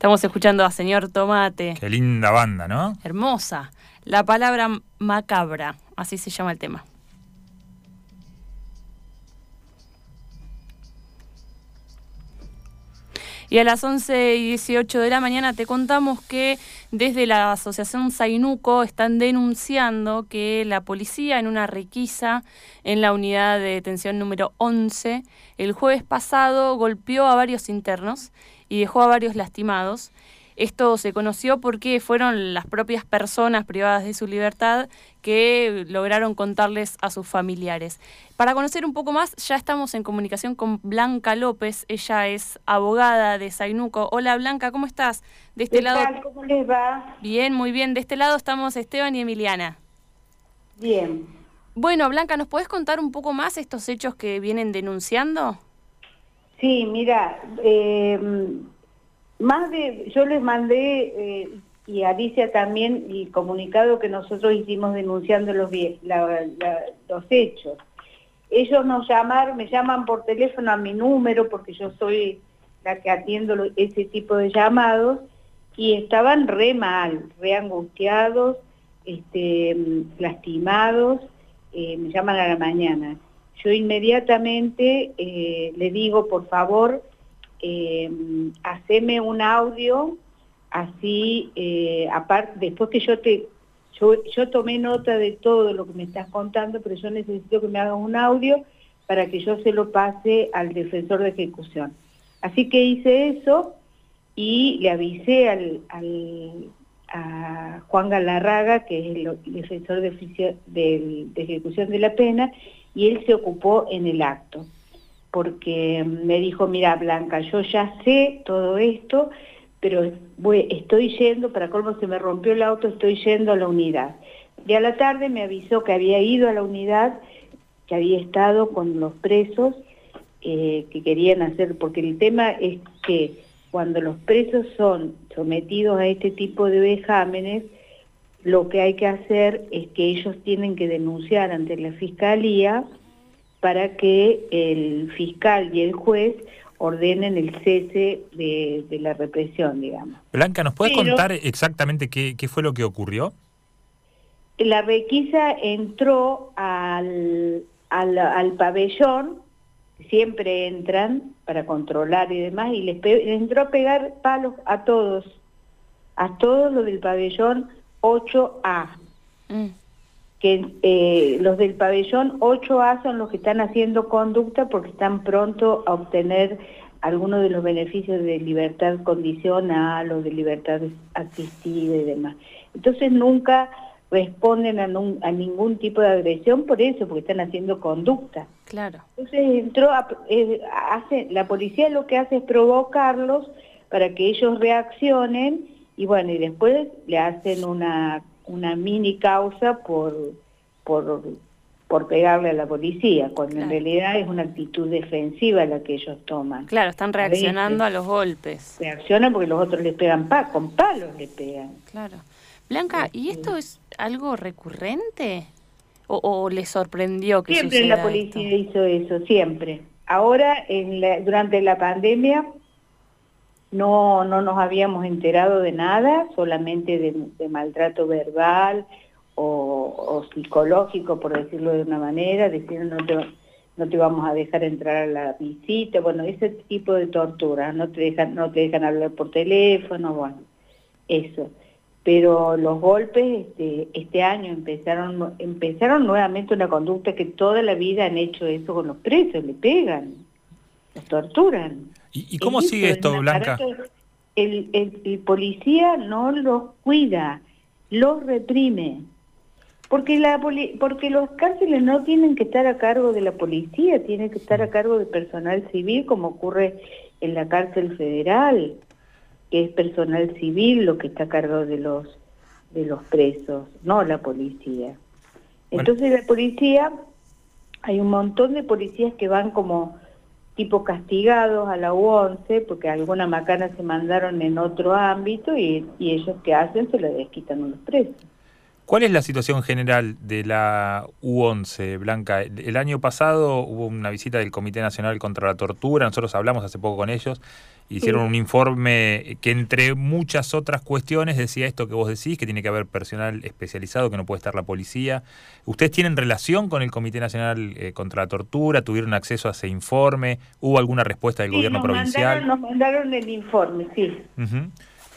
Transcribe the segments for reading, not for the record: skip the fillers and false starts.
Estamos escuchando a Señor Tomate. Qué linda banda, ¿no? Hermosa. La palabra macabra, así se llama el tema. Y a las 11:18 de la mañana te contamos que desde la Asociación Zainuco están denunciando que la policía en una requisa en la unidad de detención número 11 el jueves pasado golpeó a varios internos y dejó a varios lastimados. Esto se conoció porque fueron las propias personas privadas de su libertad que lograron contarles a sus familiares. Para conocer un poco más, ya estamos en comunicación con Blanca López. Ella es abogada de Zainuco. Hola Blanca, ¿cómo estás? De este lado. ¿Cómo les va? Bien, muy bien. De este lado estamos Esteban y Emiliana. Bien. Bueno, Blanca, ¿nos podés contar un poco más estos hechos que vienen denunciando? Sí, mira, yo les mandé, y a Alicia también, el comunicado que nosotros hicimos denunciando los hechos. Ellos me llaman por teléfono a mi número, porque yo soy la que atiendo ese tipo de llamados, y estaban re mal, re angustiados, lastimados, me llaman a la mañana. Yo inmediatamente le digo, por favor, haceme un audio, así, aparte, después que yo tomé nota de todo lo que me estás contando, pero yo necesito que me hagas un audio para que yo se lo pase al defensor de ejecución. Así que hice eso y le avisé a Juan Galarraga, que es el defensor de ejecución de la pena, y él se ocupó en el acto, porque me dijo, mira Blanca, yo ya sé todo esto, pero estoy yendo, para colmo se me rompió el auto, estoy yendo a la unidad. Y a la tarde me avisó que había ido a la unidad, que había estado con los presos, que querían hacer, porque el tema es que cuando los presos son sometidos a este tipo de vejámenes, lo que hay que hacer es que ellos tienen que denunciar ante la fiscalía para que el fiscal y el juez ordenen el cese de la represión, digamos. Blanca, ¿nos puedes contar exactamente qué fue lo que ocurrió? La requisa entró al pabellón, siempre entran para controlar y demás, y les entró a pegar palos a todos los del pabellón 8A. Que los del pabellón 8A son los que están haciendo conducta porque están pronto a obtener algunos de los beneficios de libertad condicional o de libertad asistida y demás. Entonces nunca responden a ningún tipo de agresión por eso, porque están haciendo conducta. Claro. Entonces la policía lo que hace es provocarlos para que ellos reaccionen y bueno, y después le hacen una mini causa por pegarle a la policía, cuando en realidad es una actitud defensiva la que ellos toman. Claro, están reaccionando a los golpes. Reaccionan porque los otros les pegan con palos le pegan. Claro. Blanca, ¿y esto es algo recurrente? ¿O les sorprendió que siempre suceda la policía esto? hizo eso, siempre. Ahora, durante la pandemia, no nos habíamos enterado de nada, solamente de maltrato verbal o psicológico, por decirlo de una manera, diciendo no te vamos a dejar entrar a la visita, bueno, ese tipo de tortura, no te dejan hablar por teléfono, bueno, eso. Pero los golpes este año empezaron nuevamente una conducta que toda la vida han hecho eso con los presos, le pegan, los torturan. ¿Y cómo sigue esto, Blanca? El policía no los cuida, los reprime, porque los cárceles no tienen que estar a cargo de la policía, tienen que estar a cargo de personal civil, como ocurre en la cárcel federal, que es personal civil lo que está a cargo de los presos, no la policía. Entonces la policía, hay un montón de policías que van como tipo castigados a la U11 porque alguna macana se mandaron en otro ámbito y ellos ¿qué hacen? Se lo desquitan a los presos. ¿Cuál es la situación general de la U11, Blanca? El año pasado hubo una visita del Comité Nacional contra la Tortura, nosotros hablamos hace poco con ellos, hicieron un informe que entre muchas otras cuestiones decía esto que vos decís, que tiene que haber personal especializado, que no puede estar la policía. ¿Ustedes tienen relación con el Comité Nacional contra la Tortura? ¿Tuvieron acceso a ese informe? ¿Hubo alguna respuesta del gobierno provincial? Nos mandaron el informe, sí. Uh-huh.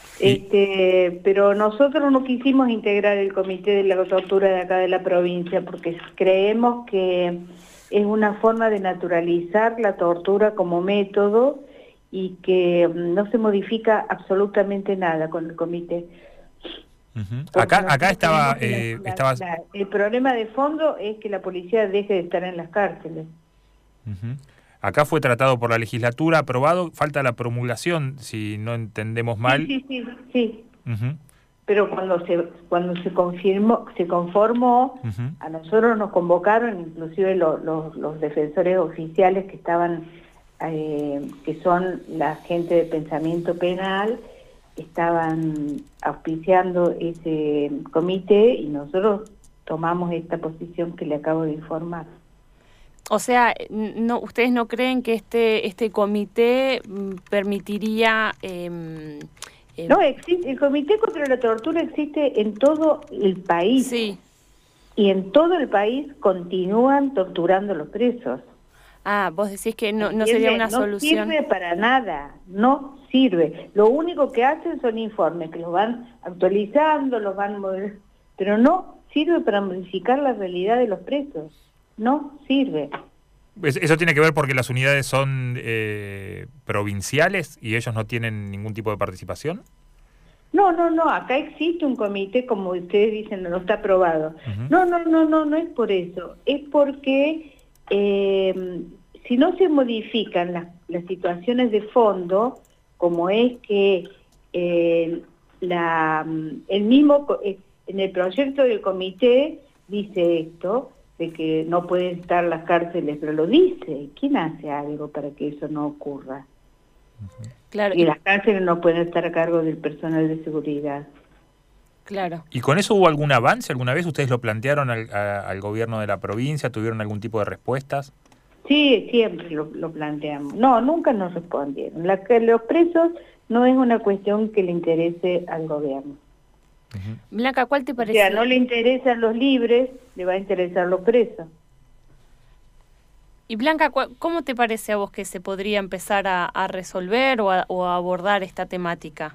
Pero nosotros no quisimos integrar el Comité de la Tortura de acá de la provincia porque creemos que es una forma de naturalizar la tortura como método y que no se modifica absolutamente nada con el comité. Uh-huh. Acá estaba... el problema de fondo es que la policía deje de estar en las cárceles. Uh-huh. Acá fue tratado por la legislatura, aprobado, falta la promulgación, si no entendemos mal. Sí. Uh-huh. Pero cuando se conformó, uh-huh, a nosotros nos convocaron, inclusive los defensores oficiales que estaban, que son la gente de pensamiento penal, estaban auspiciando ese comité y nosotros tomamos esta posición que le acabo de informar. O sea, no, ¿ustedes no creen que este comité permitiría... No, existe, el Comité contra la Tortura existe en todo el país. Sí. Y en todo el país continúan torturando a los presos. Ah, vos decís que no sería una solución. No sirve para nada, no sirve. Lo único que hacen son informes, que los van actualizando, los van modelando, pero no sirve para modificar la realidad de los presos. No sirve. ¿Eso tiene que ver porque las unidades son provinciales y ellos no tienen ningún tipo de participación? No, acá existe un comité, como ustedes dicen, no está aprobado. Uh-huh. No es por eso. Es porque si no se modifican las situaciones de fondo, como es que el mismo, en el proyecto del comité dice esto, de que no pueden estar las cárceles, pero lo dice. ¿Quién hace algo para que eso no ocurra? Uh-huh. Claro. Y las cárceles no pueden estar a cargo del personal de seguridad. Claro. ¿Y con eso hubo algún avance? ¿Alguna vez ustedes lo plantearon al gobierno de la provincia? ¿Tuvieron algún tipo de respuestas? Sí, siempre lo planteamos. No, nunca nos respondieron. Los presos no es una cuestión que le interese al gobierno. Uh-huh. Blanca, ¿cuál te parece? O sea, no le interesan los libres, le va a interesar los presos. Y Blanca, ¿cómo te parece a vos que se podría empezar a resolver o a abordar esta temática?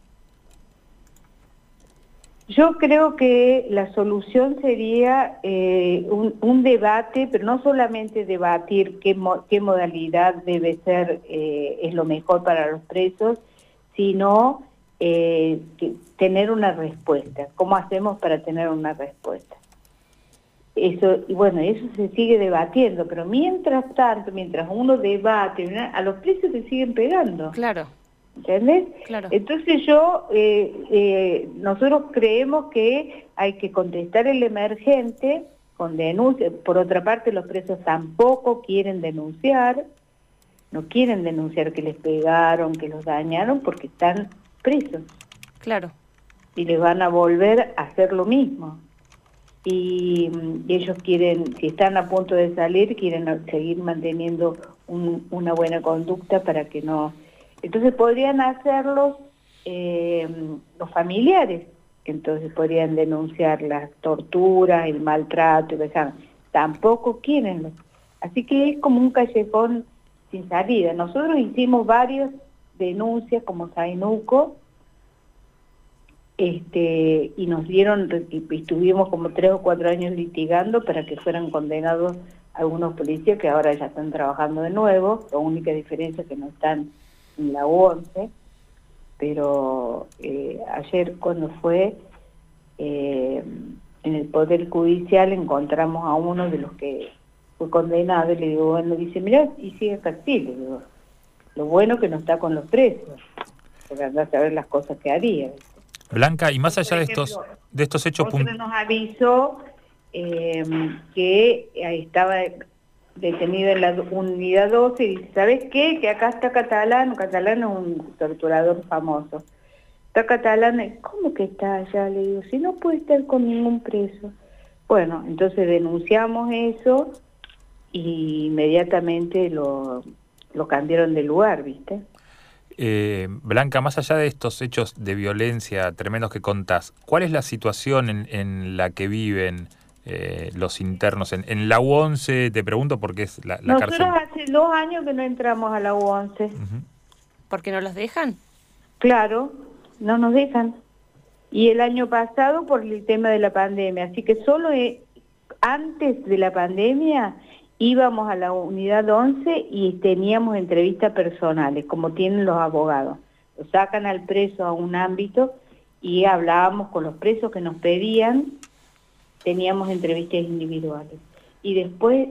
Yo creo que la solución sería un debate, pero no solamente debatir qué modalidad debe ser, es lo mejor para los presos, sino tener una respuesta. ¿Cómo hacemos para tener una respuesta? Eso, y bueno, eso se sigue debatiendo, pero mientras tanto, mientras uno debate, a los presos se siguen pegando. Claro. ¿Entendés? Claro. Entonces nosotros creemos que hay que contestar el emergente con denuncia. Por otra parte, los presos tampoco quieren denunciar, no quieren denunciar que les pegaron, que los dañaron, porque están presos. Claro. Y les van a volver a hacer lo mismo. Y ellos quieren, si están a punto de salir, quieren seguir manteniendo una buena conducta para que no... Entonces podrían hacerlos los familiares, entonces podrían denunciar las torturas, el maltrato, tampoco quieren. Así que es como un callejón sin salida. Nosotros hicimos varias denuncias como Sainuco, y nos dieron, y estuvimos como 3 o 4 años litigando para que fueran condenados algunos policías que ahora ya están trabajando de nuevo. La única diferencia es que no están en la U11, pero ayer cuando fue en el Poder Judicial encontramos a uno de los que fue condenado y le digo, bueno, dice, mirá, y sigue activo. Le digo, lo bueno que no está con los presos, porque anda a saber las cosas que haría, ¿viste? Blanca, y más allá de estos hechos puntuales, nos avisó que estaba detenido en la unidad 12 y dice, ¿sabes qué? Que acá está Catalán. Catalán es un torturador famoso. está catalana. ¿Cómo que está allá? Le digo, si no puede estar con ningún preso. Bueno, entonces denunciamos eso y inmediatamente lo cambiaron de lugar, ¿viste? Blanca, más allá de estos hechos de violencia tremendos que contás, ¿cuál es la situación en la que viven los internos? En la U11, te pregunto porque es la Nosotros cárcel. hace 2 años que no entramos a la U11. Ujú. ¿Por qué no los dejan? Claro, no nos dejan. Y el año pasado por el tema de la pandemia. Así que solo antes de la pandemia íbamos a la unidad 11 y teníamos entrevistas personales, como tienen los abogados. Lo sacan al preso a un ámbito y hablábamos con los presos que nos pedían, teníamos entrevistas individuales. Y después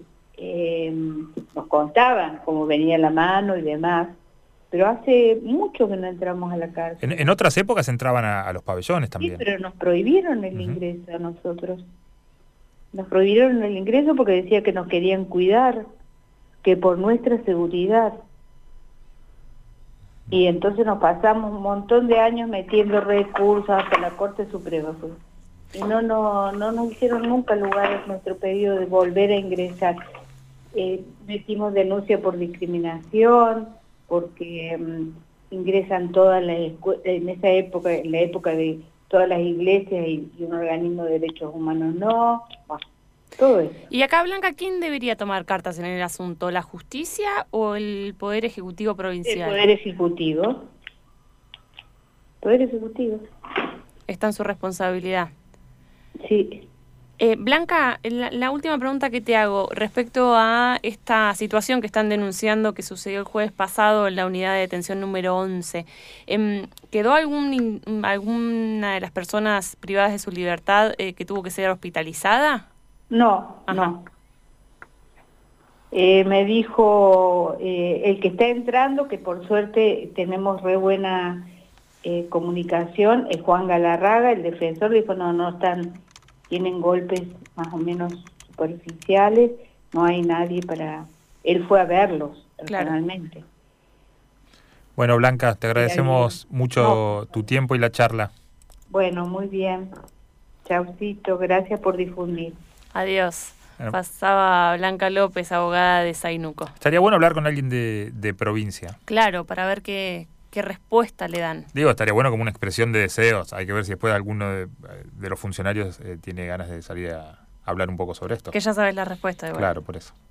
nos contaban cómo venía la mano y demás, pero hace mucho que no entramos a la cárcel. En otras épocas entraban a los pabellones Sí, también. pero nos prohibieron el ingreso a nosotros. Nos prohibieron el ingreso porque decía que nos querían cuidar, que por nuestra seguridad. Y entonces nos pasamos un montón de años metiendo recursos hasta la Corte Suprema. Pues. Y no nos hicieron nunca lugar en nuestro pedido de volver a ingresar. Metimos denuncia por discriminación, porque ingresan todas las en esa época, en la época de todas las iglesias y un organismo de derechos humanos no, bueno, todo eso. Y acá, Blanca, ¿quién debería tomar cartas en el asunto? ¿La justicia o el Poder Ejecutivo Provincial? El Poder Ejecutivo. Poder Ejecutivo. Está en su responsabilidad. Sí. Blanca, la última pregunta que te hago respecto a esta situación que están denunciando que sucedió el jueves pasado en la unidad de detención número 11. ¿Quedó alguna de las personas privadas de su libertad que tuvo que ser hospitalizada? No, Ajá. no. Me dijo el que está entrando, que por suerte tenemos re buena comunicación, es Juan Galarraga, el defensor, dijo no están... Tienen golpes más o menos superficiales, no hay nadie para... Él fue a verlos personalmente. Claro. Bueno, Blanca, te agradecemos mucho tu tiempo y la charla. Bueno, muy bien. Chaucito, gracias por difundir. Adiós. Pasaba Blanca López, abogada de Zainuco. Estaría bueno hablar con alguien de provincia. Claro, para ver qué respuesta le dan. Digo, estaría bueno como una expresión de deseos. Hay que ver si después alguno de los funcionarios tiene ganas de salir a hablar un poco sobre esto. Que ya sabes la respuesta. Igual. Claro, por eso.